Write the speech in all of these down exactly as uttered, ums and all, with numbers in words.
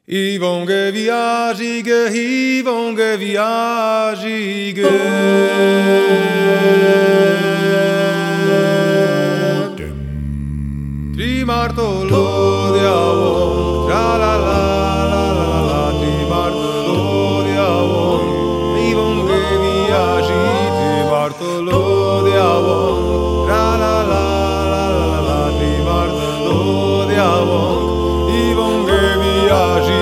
Ils vont que viagige, ils vont que viagige. Tri martolo di avon, tra la la la la la, tri martolo di avon, ils vont que viagige, tri martolo di avon, tra la la la la la, tri martolo di avon, ils vont que viagige.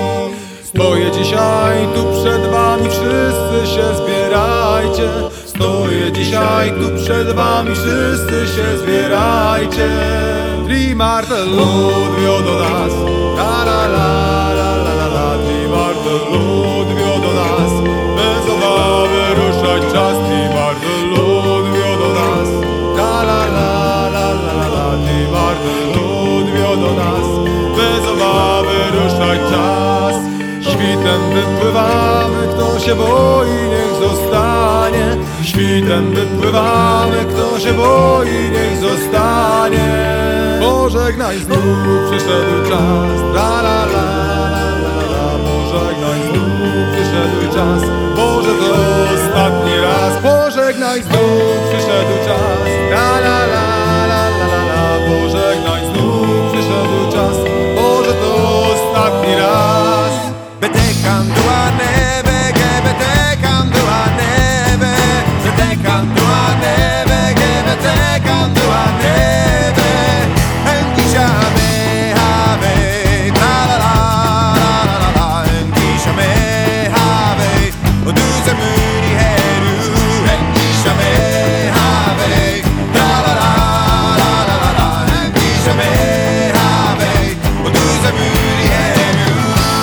Stoję dzisiaj tu przed wami, wszyscy się zbierajcie. Stoję dzisiaj tu przed wami, wszyscy się zbierajcie. Tri martelo odwiodą nas, la la la la la la la. Tri martelo odwiodą nas, bez obawy ruszać czas. Tri martelo odwiodą nas, la la la la la la la. Tri martelo odwiodą nas, bez obawy ruszać czas. Świtem wypływamy, kto się boi, niech zostanie. Świtem wypływamy, kto się boi, niech zostanie. Pożegnaj, znów przyszedł czas, la la la la la la. Pożegnaj, znów przyszedł czas, może to ostatni raz. Pożegnaj, znów przyszedł czas, la la la la la la la. Pożegnaj, znów przyszedł czas, może to ostatni raz. Betecando a neve, que betecando a neve, betecando a neve, que betecando a neve. En Guillame have, la la la la la la. En Guillame have, och du ser muni heru. En Guillame have, la la la la la la la. En Guillame have, och du ser muni heru.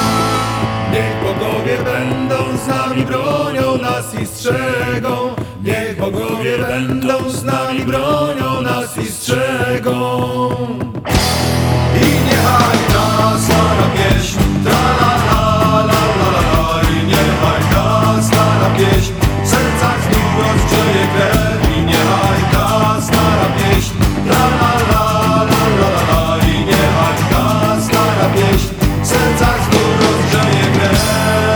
Niech bogowie będą z nami, bronią nas i strzegą. Niech bogowie będą z nami, bronią nas i strzegą. I niechaj nas stara pieśń, tra la la la la la. I niechaj nas stara pieśń, w sercach znów rozgrzeje krew. I niechaj nas stara pieśń, tra la la la la la. I niechaj nas stara pieśń, w sercach znów rozgrzeje krew.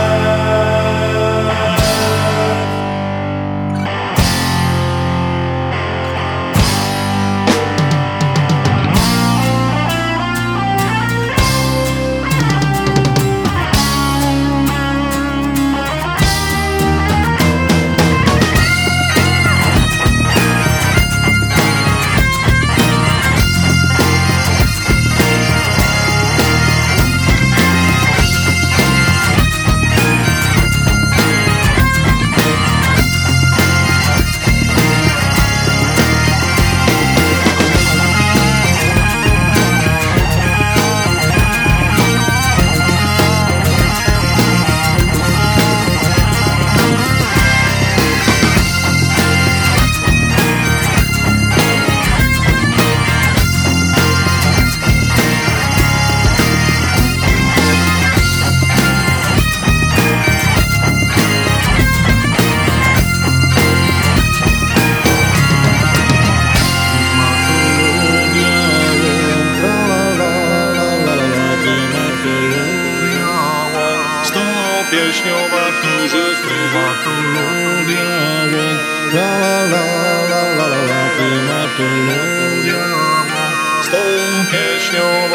Pieśnią Arturze Martolodia, la la la la la la la, Martolodia. Z tą pieśnią